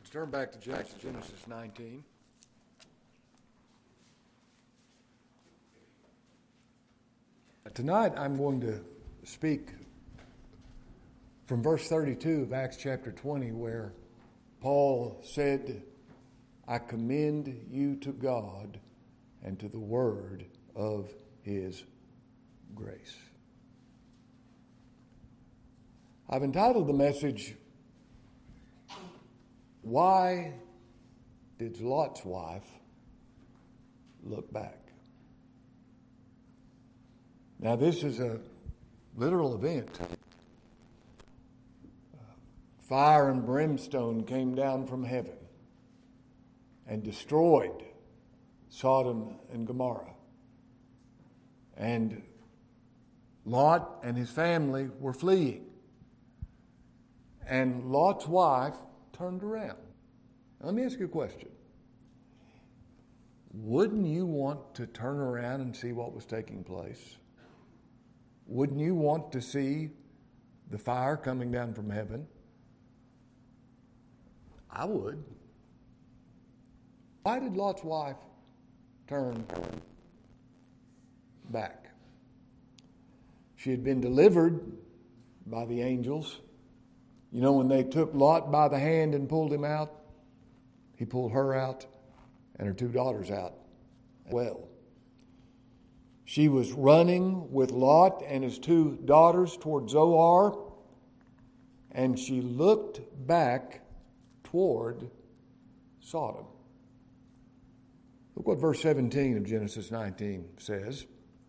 Let's turn back to Genesis 19. Tonight I'm going to speak from verse 32 of Acts chapter 20, where Paul said, I commend you to God and to the word of his grace. I've entitled the message, Why Did Lot's Wife Look Back? Now, this is a literal event. Fire and brimstone came down from heaven and destroyed Sodom and Gomorrah. And Lot and his family were fleeing. And Lot's wife turned around. Now, let me ask you a question. Wouldn't you want to turn around and see what was taking place? Wouldn't you want to see the fire coming down from heaven? I would. Why did Lot's wife turn back? She had been delivered by the angels. You know, when they took Lot by the hand and pulled him out, he pulled her out and her two daughters out as well. She was running with Lot and his two daughters toward Zoar, and she looked back toward Sodom. Look what verse 17 of Genesis 19 says.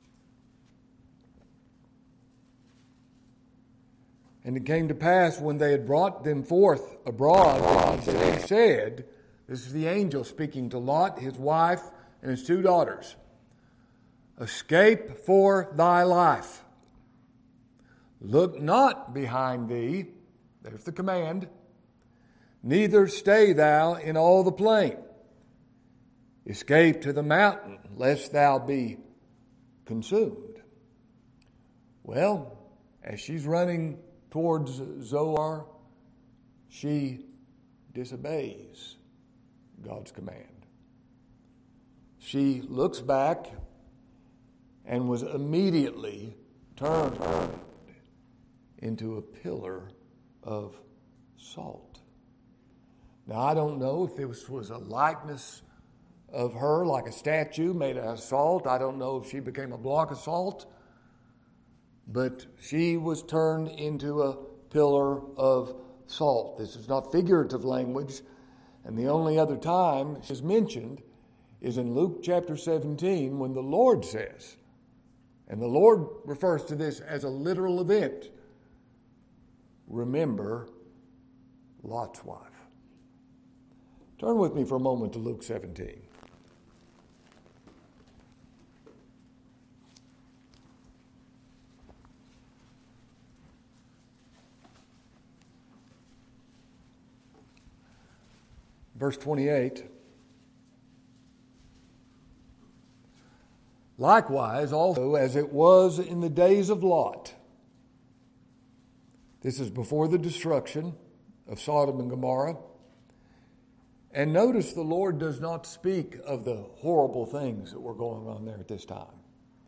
And it came to pass when they had brought them forth abroad, that he said, this is the angel speaking to Lot, his wife, and his two daughters, escape for thy life. Look not behind thee, there's the command, neither stay thou in all the plain. Escape to the mountain, lest thou be consumed. Well, as she's running towards Zoar, she disobeys God's command. She looks back and was immediately turned into a pillar of salt. Now, I don't know if this was a likeness of her, like a statue made out of salt. I don't know if she became a block of salt. But she was turned into a pillar of salt. This is not figurative language. And the only other time she's mentioned is in Luke chapter 17 when the Lord says, and the Lord refers to this as a literal event, remember Lot's wife. Turn with me for a moment to Luke 17. Verse 28. Likewise, also, as it was in the days of Lot. This is before the destruction of Sodom and Gomorrah. And notice the Lord does not speak of the horrible things that were going on there at this time.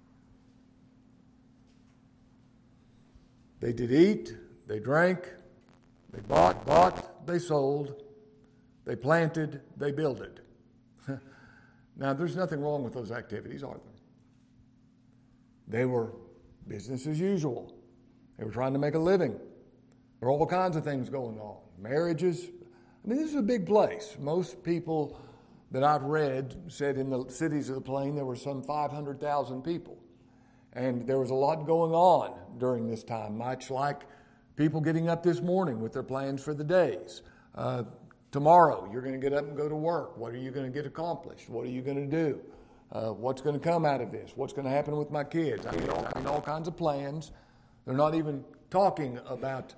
They did eat, they drank, they bought, they sold, they planted, they builded. Now, there's nothing wrong with those activities, are there? They were business as usual. They were trying to make a living. There were all kinds of things going on. Marriages. I mean, this is a big place. Most people that I've read said in the cities of the plain there were some 500,000 people. And there was a lot going on during this time, much like people getting up this morning with their plans for the days. Tomorrow, you're going to get up and go to work. What are you going to get accomplished? What are you going to do? What's going to come out of this? What's going to happen with my kids? I mean, all kinds of plans. They're not even talking about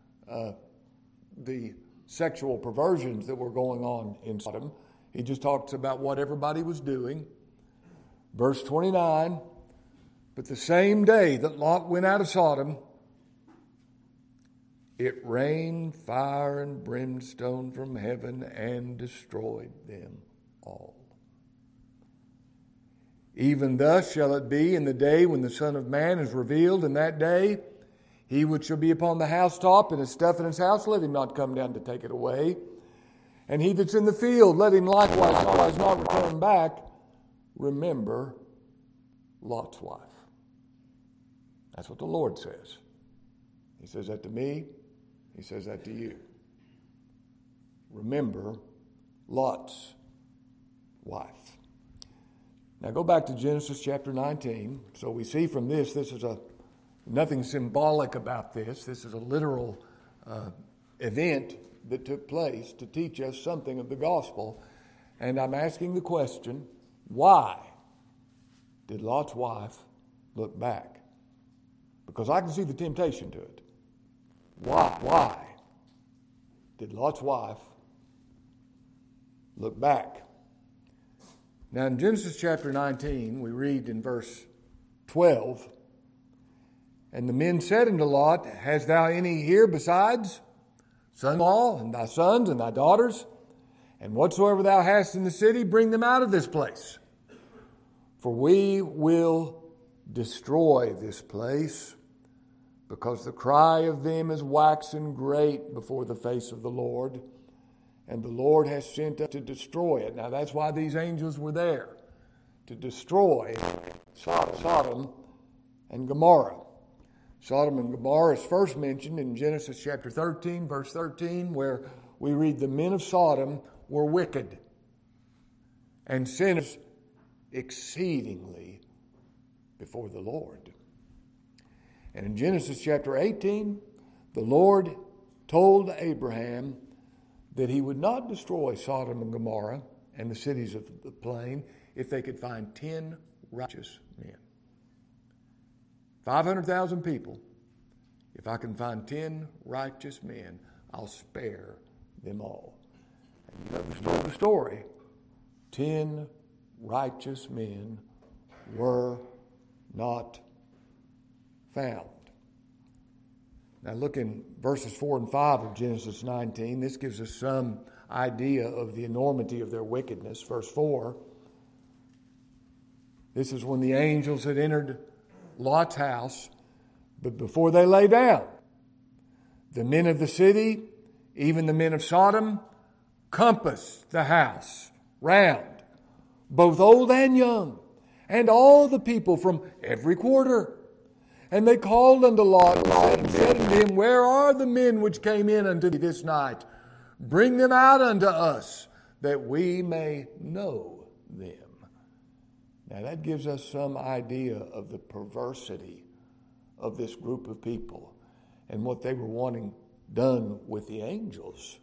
the sexual perversions that were going on in Sodom. He just talks about what everybody was doing. Verse 29, but the same day that Lot went out of Sodom, it rained fire and brimstone from heaven and destroyed them all. Even thus shall it be in the day when the Son of Man is revealed. In that day, he which shall be upon the housetop and his stuff in his house, let him not come down to take it away. And he that's in the field, let him likewise not return back. Remember Lot's wife. That's what the Lord says. He says that to me. He says that to you. Remember Lot's wife. Now go back to Genesis chapter 19. So we see from this is nothing symbolic about this. This is a literal event that took place to teach us something of the gospel. And I'm asking the question, why did Lot's wife look back? Because I can see the temptation to it. Why did Lot's wife look back? Now in Genesis chapter 19, we read in verse 12, and the men said unto Lot, hast thou any here besides son-in-law, and thy sons, and thy daughters? And whatsoever thou hast in the city, bring them out of this place. For we will destroy this place, because the cry of them is waxen great before the face of the Lord, and the Lord has sent us to destroy it. Now that's why these angels were there, to destroy Sodom and Gomorrah. Sodom and Gomorrah is first mentioned in Genesis chapter 13, verse 13, where we read the men of Sodom were wicked and sinners exceedingly before the Lord. And in Genesis chapter 18, the Lord told Abraham that he would not destroy Sodom and Gomorrah and the cities of the plain if they could find 10 righteous men. 500,000 people. If I can find 10 righteous men, I'll spare them all. And you know the story. 10 righteous men were not found. Now look in verses 4 and 5 of Genesis 19. This gives us some idea of the enormity of their wickedness. Verse 4, this is when the angels had entered Lot's house, but before they lay down, the men of the city, even the men of Sodom, compassed the house round, both old and young, and all the people from every quarter. And they called unto Lot and said unto him, where are the men which came in unto thee this night? Bring them out unto us, that we may know them. Now that gives us some idea of the perversity of this group of people and what they were wanting done with the angels.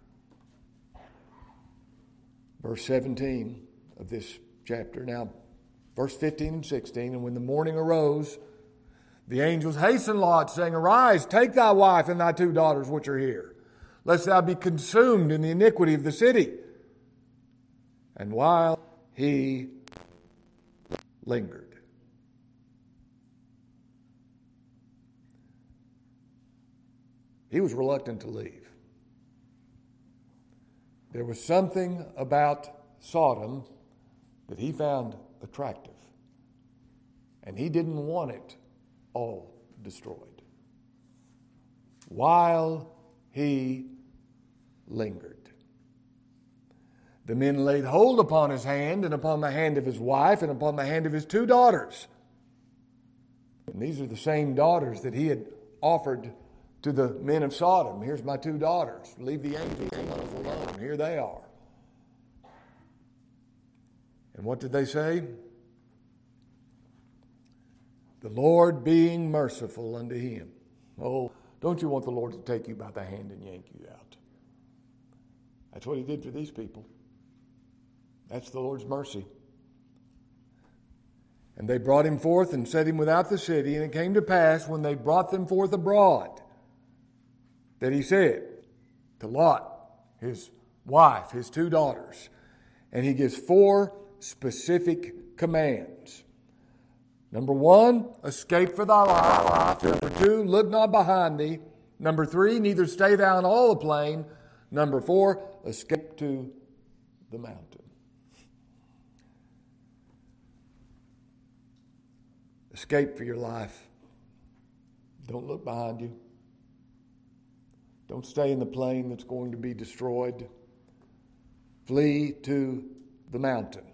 Verse 17 of this chapter. Now, verse 15 and 16, and when the morning arose, the angels hastened Lot, saying, arise, take thy wife and thy 2 daughters which are here, lest thou be consumed in the iniquity of the city. And while he lingered, he was reluctant to leave. There was something about Sodom that he found attractive, and he didn't want it all destroyed. While he lingered, the men laid hold upon his hand and upon the hand of his wife and upon the hand of his 2 daughters. And these are the same daughters that he had offered to the men of Sodom. Here's my 2 daughters. Leave the angels alone. Here they are. And what did they say? The Lord being merciful unto him. Oh, don't you want the Lord to take you by the hand and yank you out? That's what he did for these people. That's the Lord's mercy. And they brought him forth and set him without the city. And it came to pass, when they brought them forth abroad, that he said to Lot, his wife, his 2 daughters, and he gives 4 specific commands. Number 1, escape for thy life. Number 2, look not behind thee. Number 3, neither stay thou in all the plain. Number 4, escape to the mountain. Escape for your life. Don't look behind you. Don't stay in the plain that's going to be destroyed. Flee to the mountain.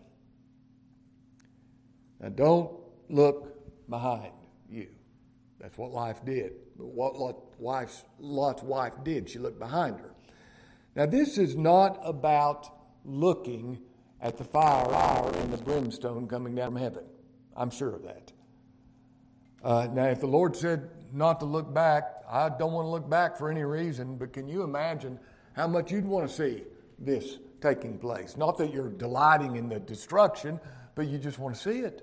Now don't look behind you. That's what life did. What Lot's wife did. She looked behind her. Now this is not about looking at the fire and the brimstone coming down from heaven. I'm sure of that. Now if the Lord said not to look back, I don't want to look back for any reason, but can you imagine how much you'd want to see this taking place? Not that you're delighting in the destruction, but you just want to see it.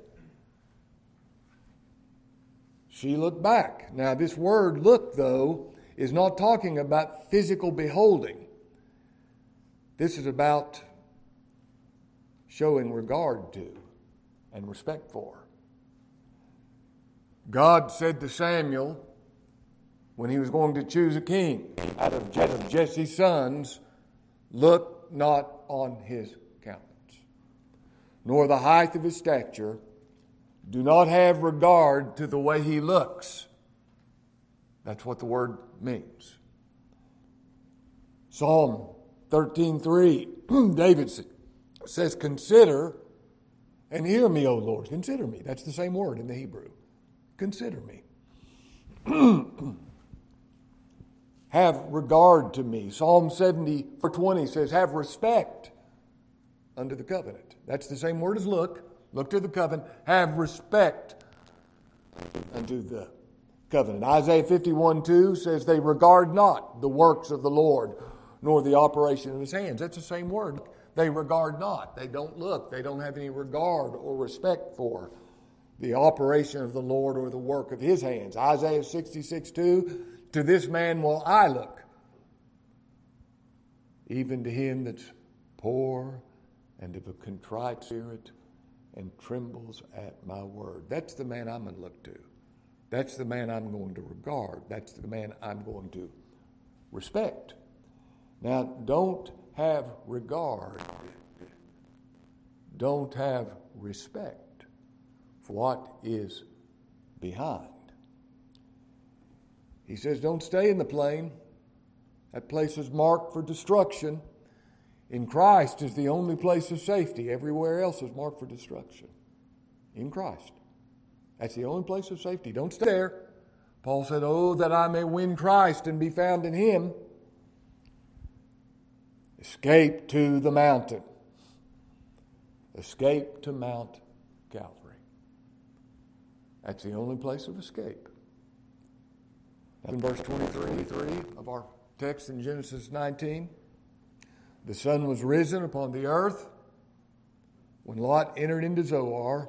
She looked back. Now, this word look, though, is not talking about physical beholding. This is about showing regard to and respect for. God said to Samuel, when he was going to choose a king out of Jesse's sons, look not on his countenance, nor the height of his stature. Do not have regard to the way he looks. That's what the word means. Psalm 13:3, David says, consider and hear me, O Lord. Consider me. That's the same word in the Hebrew. Consider me. Have regard to me. Psalm 70:20 says, have respect unto the covenant. That's the same word as look. Look to the covenant. Have respect unto the covenant. Isaiah 51:2 says, they regard not the works of the Lord, nor the operation of his hands. That's the same word. They regard not. They don't look. They don't have any regard or respect for the operation of the Lord or the work of his hands. Isaiah 66:2, to this man will I look, even to him that's poor and of a contrite spirit and trembles at my word. That's the man I'm going to look to. That's the man I'm going to regard. That's the man I'm going to respect. Now, don't have regard. Don't have respect for what is behind. He says, don't stay in the plain. That place is marked for destruction. In Christ is the only place of safety. Everywhere else is marked for destruction. In Christ. That's the only place of safety. Don't stay there. Paul said, oh, that I may win Christ and be found in him. Escape to the mountain. Escape to Mount Calvary. That's the only place of escape. In verse 23 of our text in Genesis 19, the sun was risen upon the earth when Lot entered into Zoar.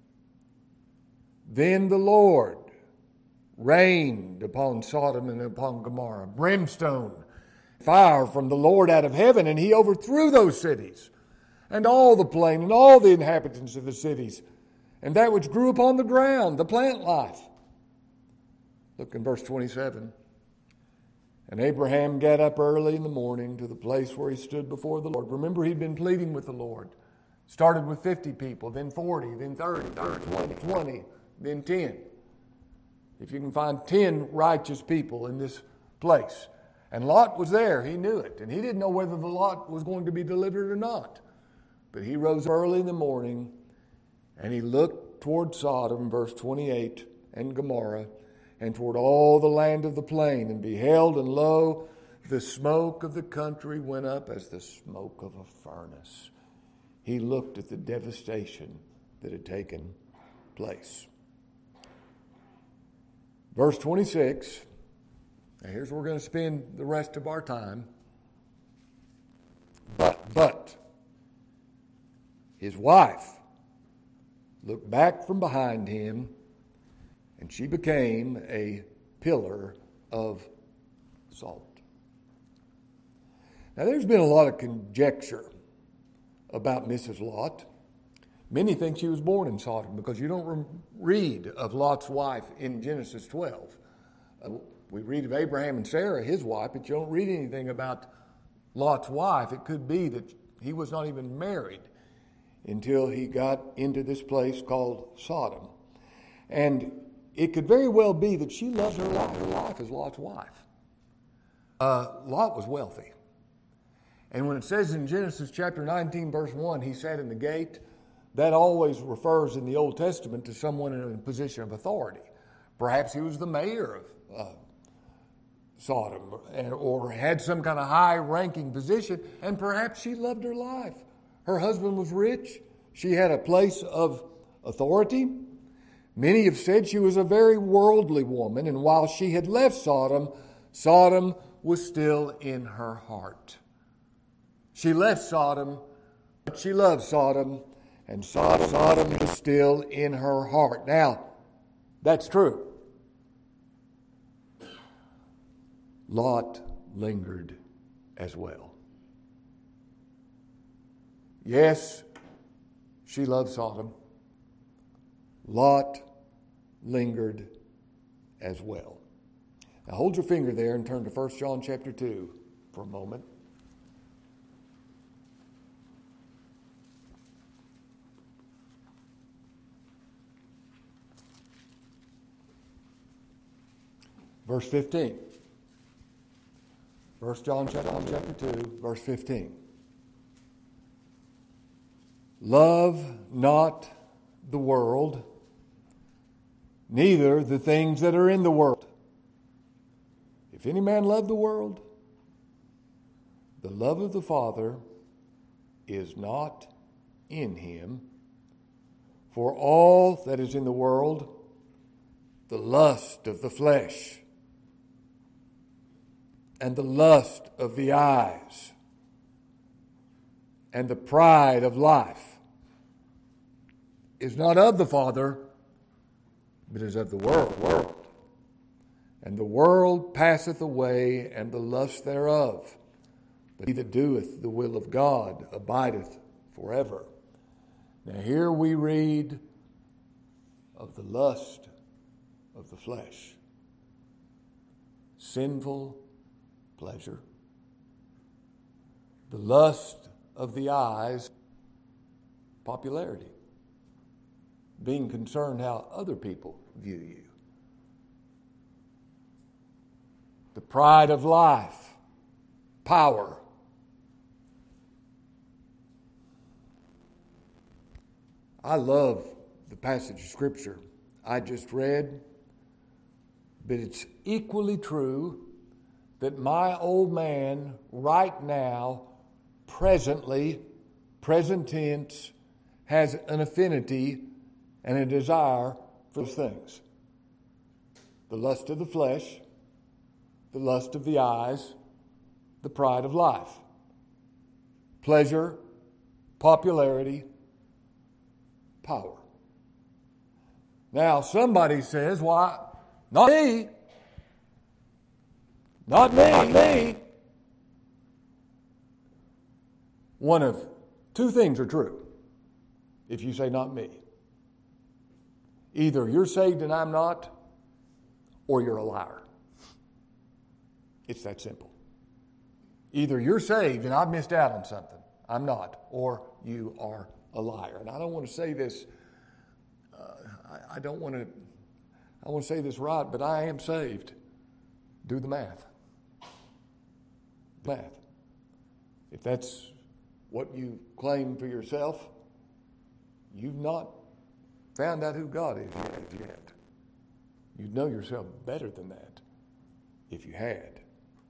Then the Lord rained upon Sodom and upon Gomorrah, brimstone, fire from the Lord out of heaven, and he overthrew those cities, and all the plain, and all the inhabitants of the cities, and that which grew upon the ground, the plant life. Look in verse 27. And Abraham got up early in the morning to the place where he stood before the Lord. Remember, he'd been pleading with the Lord. Started with 50 people, then 40, then 30, 20, then 10. If you can find 10 righteous people in this place. And Lot was there. He knew it. And he didn't know whether the Lot was going to be delivered or not. But he rose early in the morning and he looked toward Sodom, verse 28, and Gomorrah, and toward all the land of the plain, and beheld, and lo, the smoke of the country went up as the smoke of a furnace. He looked at the devastation that had taken place. Verse 26, now here's where we're going to spend the rest of our time. But his wife looked back from behind him, and she became a pillar of salt. Now, there's been a lot of conjecture about Mrs. Lot. Many think she was born in Sodom because you don't read of Lot's wife in Genesis 12. we read of Abraham and Sarah, his wife, but you don't read anything about Lot's wife. It could be that he was not even married until he got into this place called Sodom. And it could very well be that she loved her life as Lot's wife. Lot was wealthy. And when it says in Genesis chapter 19, verse 1, he sat in the gate, that always refers in the Old Testament to someone in a position of authority. Perhaps he was the mayor of Sodom or had some kind of high-ranking position, and perhaps she loved her life. Her husband was rich. She had a place of authority. Many have said she was a very worldly woman, and while she had left Sodom, Sodom was still in her heart. She left Sodom, but she loved Sodom, and Sodom is still in her heart. Now, that's true. Lot lingered as well. Yes, she loved Sodom. Lot lingered as well. Now hold your finger there and turn to 1 John chapter 2 for a moment. Verse 15. 1 John chapter 2, verse 15. Love not the world, neither the things that are in the world. If any man love the world, the love of the Father is not in him. For all that is in the world, the lust of the flesh, and the lust of the eyes, and the pride of life, is not of the Father, but is of the world. And the world passeth away, and the lust thereof. But he that doeth the will of God abideth forever. Now here we read of the lust of the flesh. Sinful pleasure. The lust of the eyes, popularity. Being concerned how other people view you. The pride of life, power. I love the passage of Scripture I just read, but it's equally true that my old man right now, presently, present tense, has an affinity and a desire for those things. The lust of the flesh, the lust of the eyes, the pride of life. Pleasure, popularity, power. Now, somebody says, why, not me. Not me. One of two things are true if you say not me. Either you're saved and I'm not, or you're a liar. It's that simple. Either you're saved and I've missed out on something, I'm not, or you are a liar. And I don't want to say this, I want to say this right, but I am saved. Do the math. If that's what you claim for yourself, you've not found out who God is yet. You'd know yourself better than that if you had.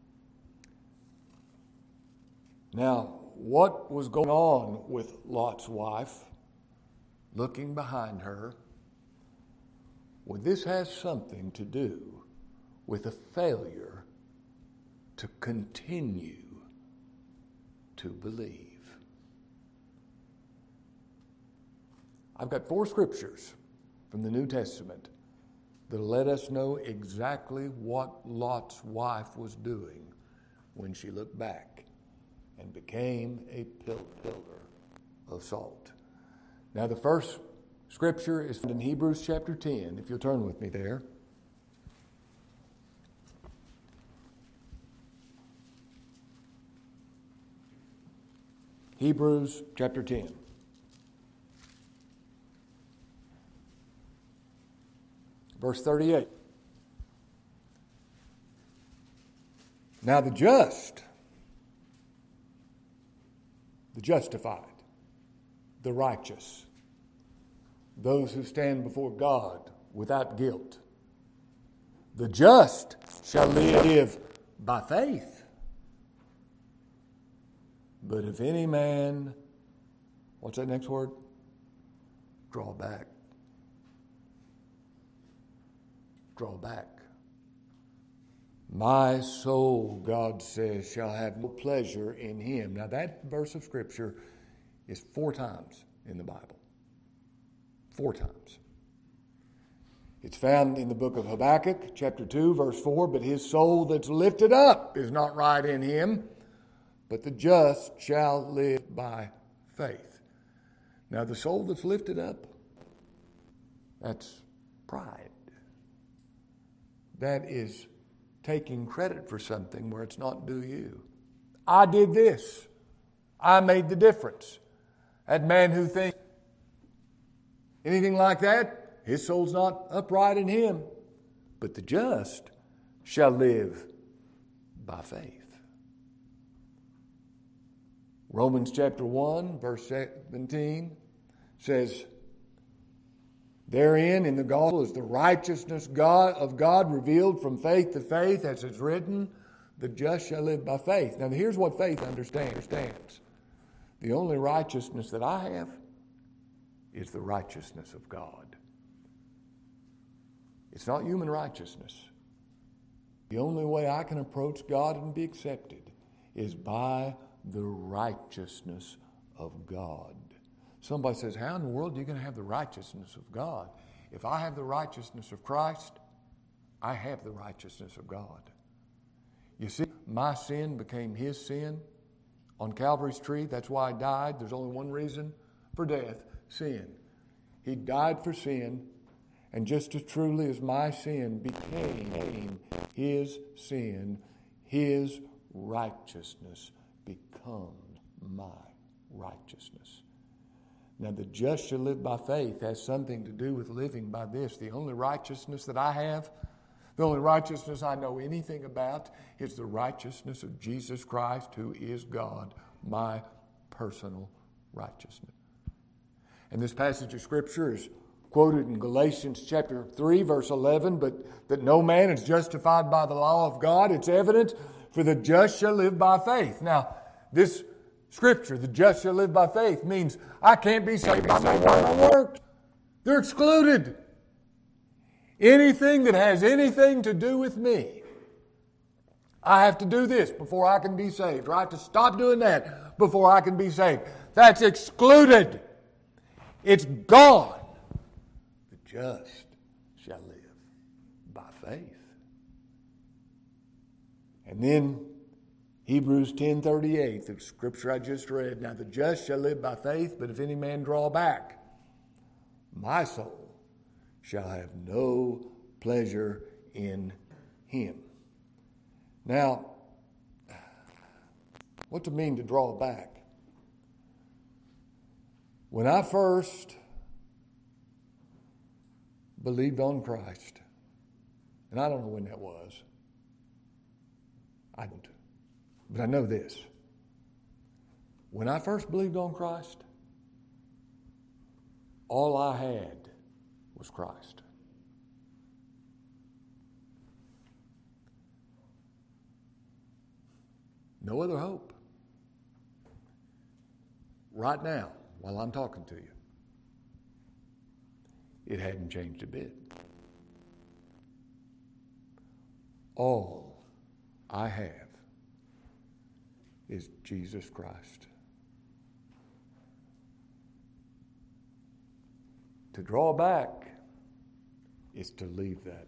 Now, what was going on with Lot's wife, looking behind her? Well, this has something to do with a failure to continue to believe. I've got 4 scriptures from the New Testament that let us know exactly what Lot's wife was doing when she looked back and became a pillar of salt. Now, the first scripture is found in Hebrews chapter 10, if you'll turn with me there. Hebrews chapter 10. Verse 38. Now the just, the justified, the righteous, those who stand before God without guilt, the just shall live by faith. But if any man, what's that next word? Draw back. Draw back. My soul, God says, shall have no pleasure in him. Now that verse of Scripture is 4 times in the Bible. 4 times. It's found in the book of Habakkuk, chapter 2, verse 4. But his soul that's lifted up is not right in him, but the just shall live by faith. Now the soul that's lifted up, that's pride. That is taking credit for something where it's not due you. I did this. I made the difference. That man who thinks anything like that, his soul's not upright in him. But the just shall live by faith. Romans chapter 1, verse 17 says, therein in the gospel is the righteousness of God revealed from faith to faith, as it's written, the just shall live by faith. Now here's what faith understands. The only righteousness that I have is the righteousness of God. It's not human righteousness. The only way I can approach God and be accepted is by the righteousness of God. Somebody says, how in the world are you going to have the righteousness of God? If I have the righteousness of Christ, I have the righteousness of God. You see, my sin became his sin on Calvary's tree. That's why I died. There's only one reason for death, sin. He died for sin, and just as truly as my sin became his sin, his righteousness becomes my righteousness. Now, the just shall live by faith has something to do with living by this. The only righteousness that I have, the only righteousness I know anything about, is the righteousness of Jesus Christ, who is God, my personal righteousness. And this passage of Scripture is quoted in Galatians chapter 3, verse 11, but that no man is justified by the law of God. It's evident, for the just shall live by faith. Now, this Scripture, the just shall live by faith, means I can't be saved by my works. They're excluded. Anything that has anything to do with me, I have to do this before I can be saved, or I have to stop doing that before I can be saved. That's excluded. It's gone. The just shall live by faith. And then Hebrews 10:38, the scripture I just read. Now the just shall live by faith, but if any man draw back, my soul shall have no pleasure in him. Now, what's it mean to draw back? When I first believed on Christ, and I don't know when that was, I don't. But I know this. When I first believed on Christ, all I had was Christ. No other hope. Right now, while I'm talking to you, it hadn't changed a bit. All I have is Jesus Christ. To draw back is to leave that.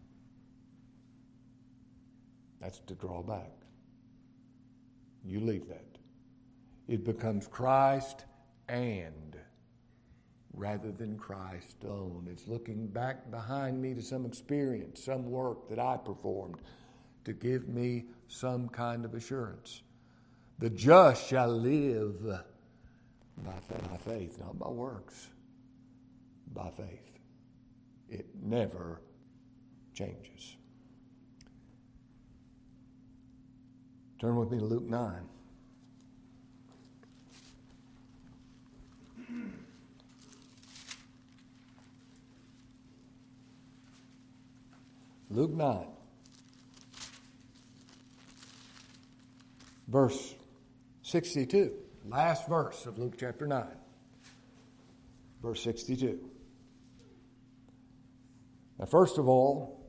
That's to draw back. You leave that. It becomes Christ and rather than Christ alone. It's looking back behind me to some experience, some work that I performed to give me some kind of assurance. The just shall live By faith, not by works. By faith. It never changes. Turn with me to Luke 9. Luke 9, verse 62, last verse of Luke chapter 9, verse 62. Now, first of all,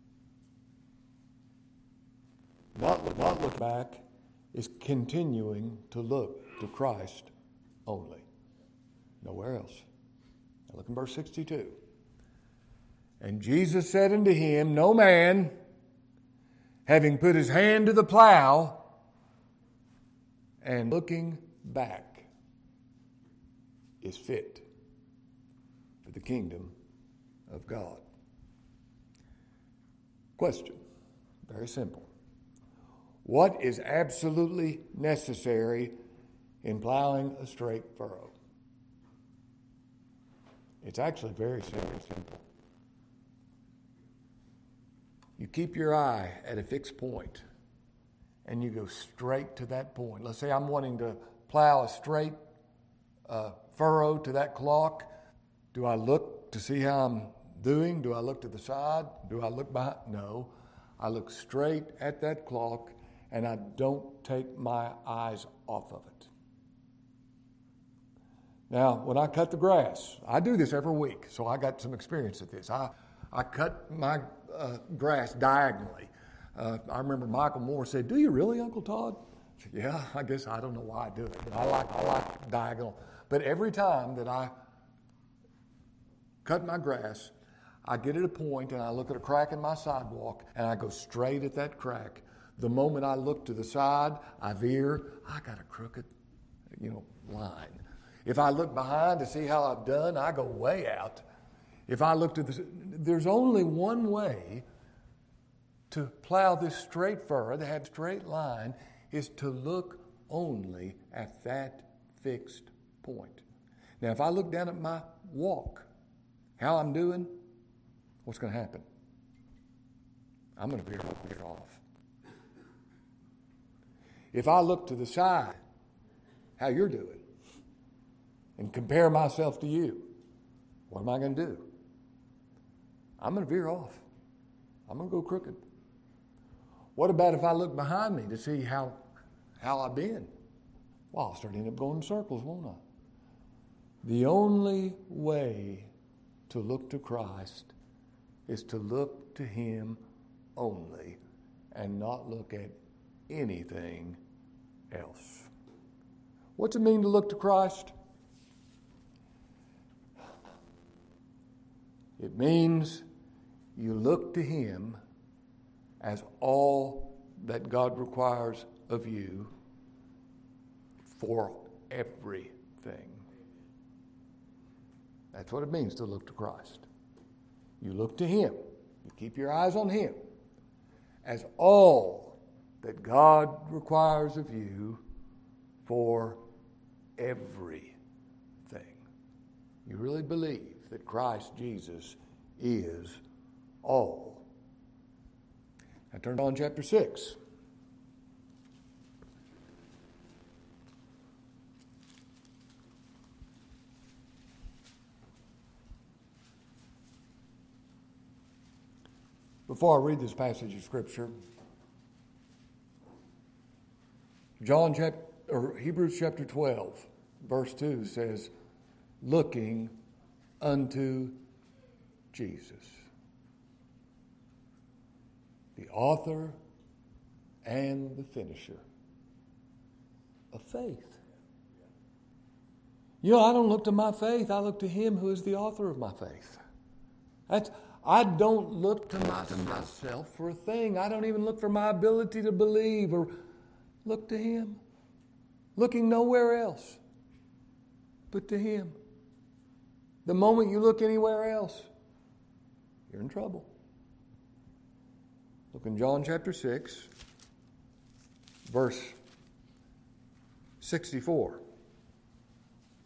not look back is continuing to look to Christ only, nowhere else. Now look in verse 62. And Jesus said unto him, No man, having put his hand to the plow and looking back, is fit for the kingdom of God. Question, very simple. What is absolutely necessary in plowing a straight furrow? It's actually very simple. You keep your eye at a fixed point, and you go straight to that point. Let's say I'm wanting to plow a straight furrow to that clock. Do I look to see how I'm doing? Do I look to the side? Do I look behind? No. I look straight at that clock, and I don't take my eyes off of it. Now, when I cut the grass, I do this every week, so I got some experience at this. I cut my grass diagonally. I remember Michael Moore said, "Do you really, Uncle Todd?" I said, "Yeah, I guess I don't know why I do it, but I like diagonal." But every time that I cut my grass, I get at a point and I look at a crack in my sidewalk and I go straight at that crack. The moment I look to the side, I veer. I got a crooked, line. If I look behind to see how I've done, I go way out. If I look to there's only one way to plow this straight furrow, to have a straight line, is to look only at that fixed point. Now, if I look down at my walk, how I'm doing, what's going to happen? I'm going to veer off. If I look to the side, how you're doing, and compare myself to you, what am I going to do? I'm going to veer off. I'm going to go crooked. What about if I look behind me to see how I've been? Well, I'll start ending up going in circles, won't I? The only way to look to Christ is to look to Him only and not look at anything else. What's it mean to look to Christ? It means you look to Him as all that God requires of you for everything. That's what it means to look to Christ. You look to Him. You keep your eyes on Him as all that God requires of you for everything. You really believe that Christ Jesus is all. Now turn to John chapter 6. Before I read this passage of Scripture, Hebrews chapter 12, verse 2 says, looking unto Jesus, the author and the finisher of faith. I don't look to my faith. I look to Him who is the author of my faith. I don't look to myself for a thing. I don't even look for my ability to believe or look to Him. Looking nowhere else but to Him. The moment you look anywhere else, you're in trouble. Look in John chapter 6, verse 64.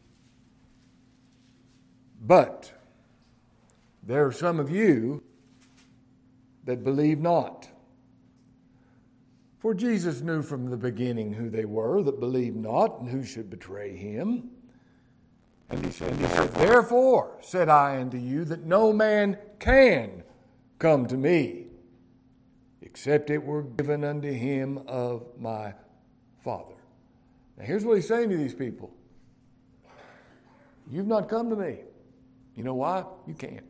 But there are some of you that believe not. For Jesus knew from the beginning who they were that believed not and who should betray him. And he said, therefore said I unto you that no man can come to me except it were given unto him of my Father. Now here's what he's saying to these people. You've not come to me. You know why? You can't.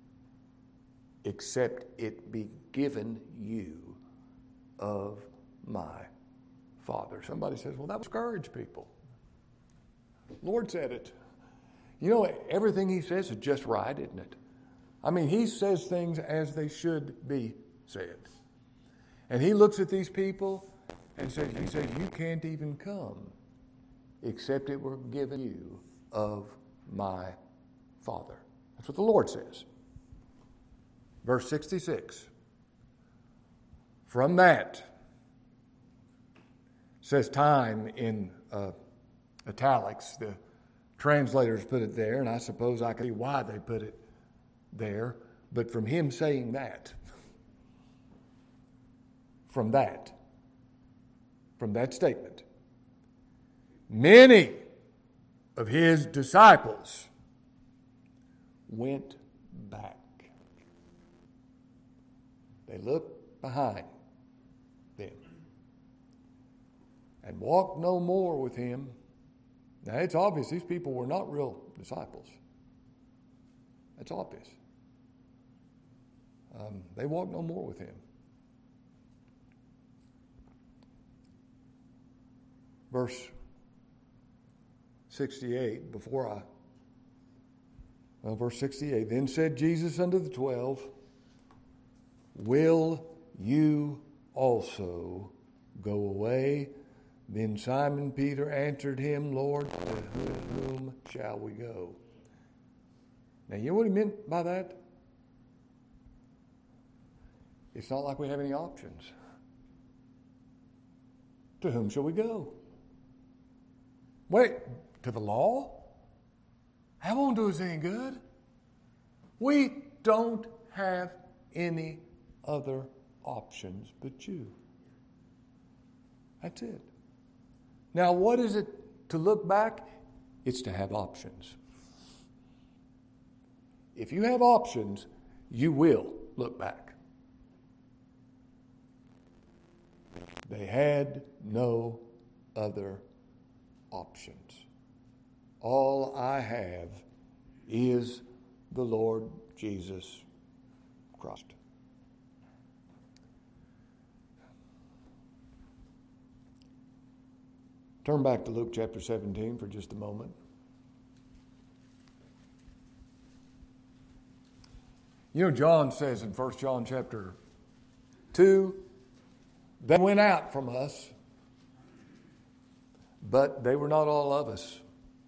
Except it be given you of my Father. Somebody says, well, that would discourage people. Lord said it. You know, everything he says is just right, isn't it? I mean, he says things as they should be said. And he looks at these people and says, you can't even come except it were given you of my Father. That's what the Lord says. Verse 66. From that, says time in italics. The translators put it there, and I suppose I can see why they put it there. But from him saying that, from that statement, many of his disciples went back. They looked behind them and walked no more with him. Now, it's obvious these people were not real disciples. It's obvious. They walked no more with him. Verse 68, verse 68, then said Jesus unto the 12, will you also go away? Then Simon Peter answered him, Lord, to whom shall we go? Now, you know what he meant by that? It's not like we have any options. To whom shall we go? Wait, to the law? That won't do us any good. We don't have any other options but you. That's it. Now, what is it to look back? It's to have options. If you have options, you will look back. They had no other options. All I have is the Lord Jesus Christ. Turn back to Luke chapter 17 for just a moment. You know, John says in 1 John chapter 2, they went out from us, but they were not all of us.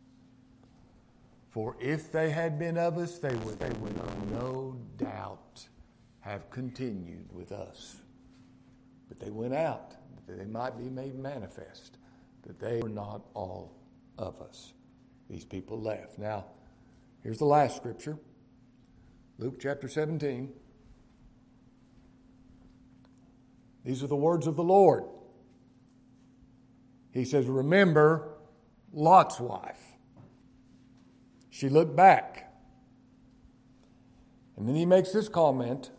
For if they had been of us, they would no doubt have continued with us. But they went out, that they might be made manifest, that they were not all of us. These people left. Now, here's the last scripture. Luke chapter 17. These are the words of the Lord. He says, remember Lot's wife. She looked back. And then he makes this comment,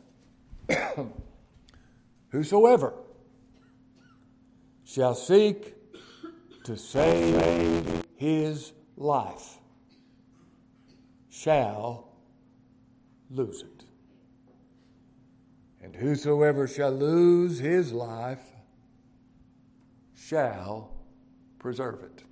whosoever shall seek to save his life shall lose it. And whosoever shall lose his life shall preserve it.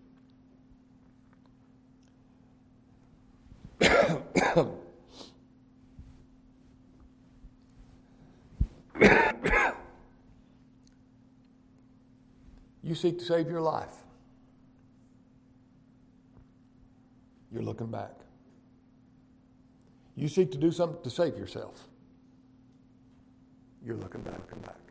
You seek to save your life. You're looking back. You seek to do something to save yourself. You're looking back.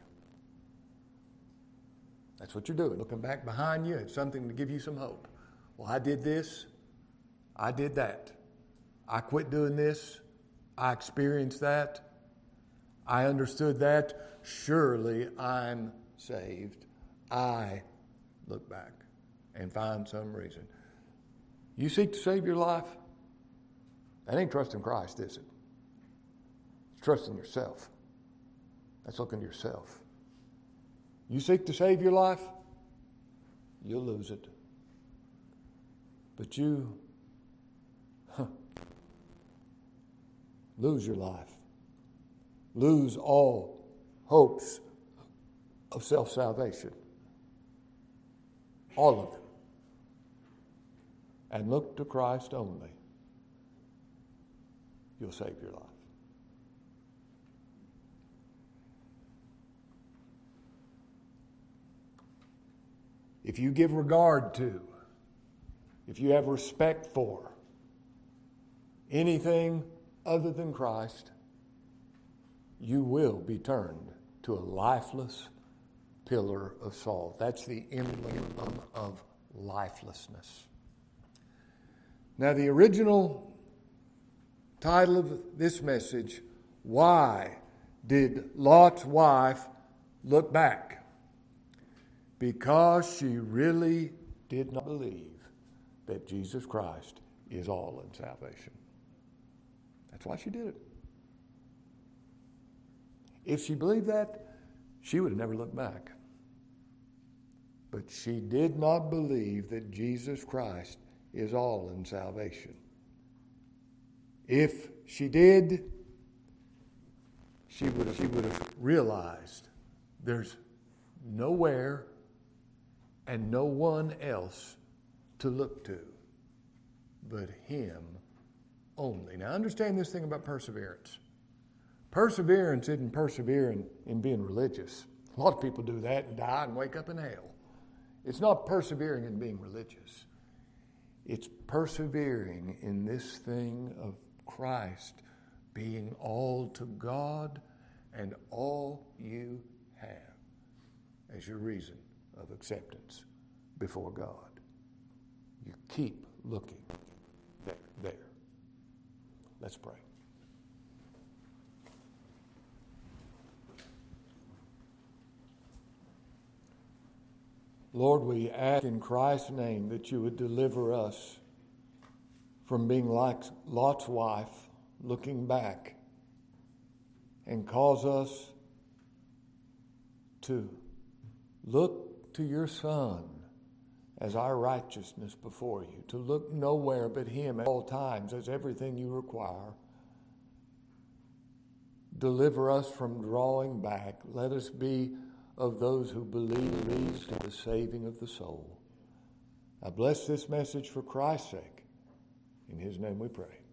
That's what you're doing. Looking back behind you, it's something to give you some hope. Well, I did this. I did that. I quit doing this. I experienced that. I understood that. Surely I'm saved. I look back and find some reason. You seek to save your life? That ain't trusting Christ, is it? It's trusting yourself. That's looking to yourself. You seek to save your life? You'll lose it. But you lose your life. Lose all hopes of self-salvation. All of them. And look to Christ only. You'll save your life. If you give regard to, if you have respect for anything other than Christ, you will be turned to a lifeless pillar of salt. That's the emblem of lifelessness. Now, the original title of this message, Why Did Lot's Wife Look Back? Because she really did not believe that Jesus Christ is all in salvation. That's why she did it. If she believed that, she would have never looked back. But she did not believe that Jesus Christ is all in salvation. If she did, she would have realized there's nowhere and no one else to look to but Him only. Now understand this thing about perseverance. Perseverance isn't persevering in being religious. A lot of people do that and die and wake up in hell. It's not persevering in being religious. It's persevering in this thing of Christ being all to God and all you have as your reason of acceptance before God. You keep looking there. Let's pray. Lord, we ask in Christ's name that you would deliver us from being like Lot's wife, looking back, and cause us to look to your Son as our righteousness before you, to look nowhere but Him at all times as everything you require. Deliver us from drawing back. Let us be of those who believe in the saving of the soul. I bless this message for Christ's sake. In His name we pray.